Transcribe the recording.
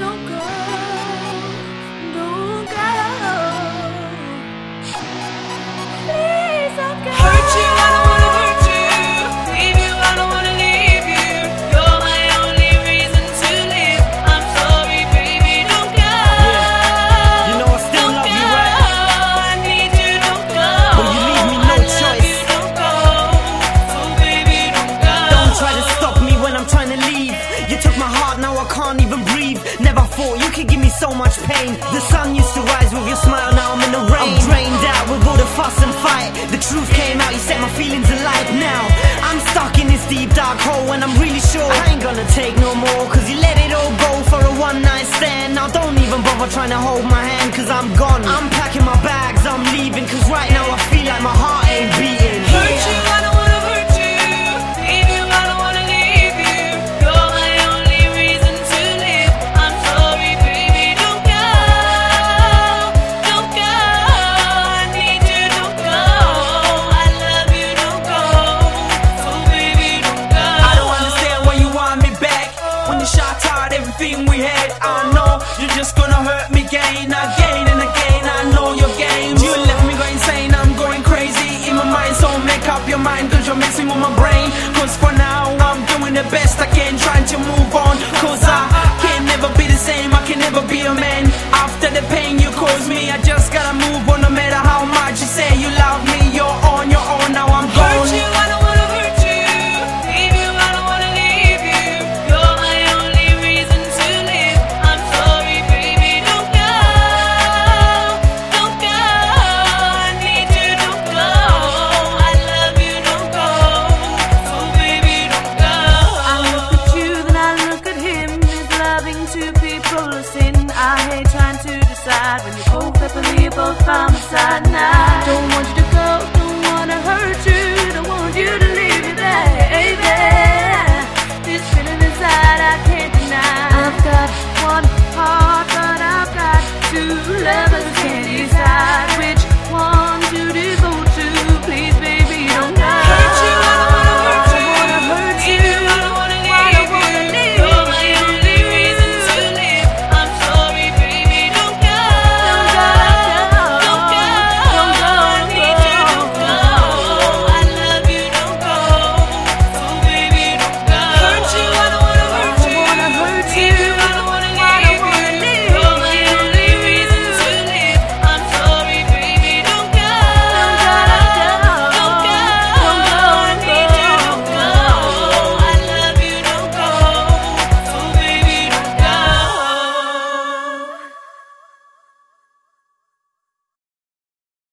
don't go, don't go. Please don't go. Hurt you, I don't wanna hurt you. Leave you, I don't wanna leave you. You're my only reason to live. I'm sorry, baby, don't go. Yeah. You know I still love you, right? I need you, don't go. But you leave me no choice. You don't go. So baby, don't go. Don't try to stop me when I'm trying to leave. You took my heart, now I can't even breathe. Never thought you could give me so much pain. The sun used to rise with your smile, now I'm in the rain. I'm drained out with all the fuss and fight. The truth came out, you set my feelings alive. Now I'm stuck in this deep dark hole, and I'm really sure I ain't gonna take no more. Cause you let it all go for a one night stand. Now don't even bother trying to hold my hand, cause I'm gone. I'm packing my bags, I'm leaving. Cause right now I feel like my heart ain't beating. Hurt you, I don't wanna hurt you. Leave you, I don't wanna leave you. You're my only reason to live. I'm sorry, baby, don't go. Don't go. I need you, don't go. I love you, don't go. So baby, don't go. I don't understand why you want me back. When you shot out everything we had, I know you're just gonna hurt me again and again. I know your games. You left me going insane, I'm going crazy in my mind. So make up your mind, cause you're messing with my brain. Cause for now I'm doing the best I can, trying to move on. Cause I can never be the same, I can never be a man. After the pain you caused me, I just gotta move on. No matter how much you say you love me, you're on your own, now I'm gone. Hurt you, I don't wanna hurt you. Leave you, I don't wanna leave you. You're my only reason to live. I'm sorry, baby, don't go. Don't go. I need you, don't go. I love you, don't go. So baby, don't go. I look at you, then I look at him. Is loving two people a sin? I hate trying to decide when you're both up and you're both by my side. And I don't want you to go, don't wanna hurt you, don't want you to leave me, baby. This feeling inside I can't deny. I've got one heart, but I've got two lovers, can't decide.